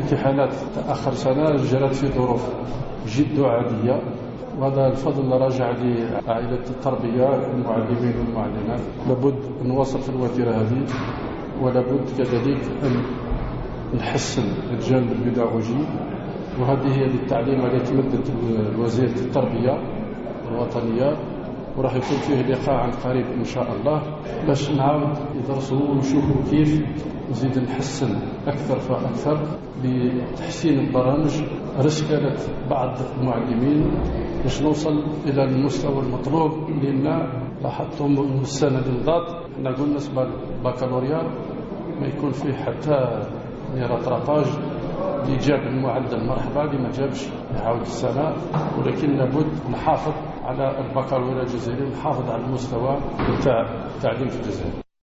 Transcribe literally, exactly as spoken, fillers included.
الامتحانات تأخر سنة جرت في ظروف جد عادية، وهذا الفضل راجع لعائلة التربية المعلمين والمعلمات. لابد أن نواصل في الوتيرة هذه، ولابد كذلك أن نحسن الجانب البيداغوجي، وهذه هي التعليم التي تمدت وزيرة التربية الوطنية، وراح يكون فيه لقاء عن قريب إن شاء الله باش نعاود يدرسوا ونشوفوا كيف نزيد نحسن أكثر فأكثر بتحسين البرامج، رسالة بعض المعلمين باش نوصل إلى المستوى المطلوب. لأن لاحظتم السنة اللي مضات احنا قلنا بالنسبة للبكالوريا ما يكون فيه حتى رطرطاج، اللي جاب المعدل مرحبا، اللي ما جابش يعاود السنة، ولكن لابد نحافظ على البكالوريا الجزائري ونحافظ على المستوى نتاع التعليم في الجزائر.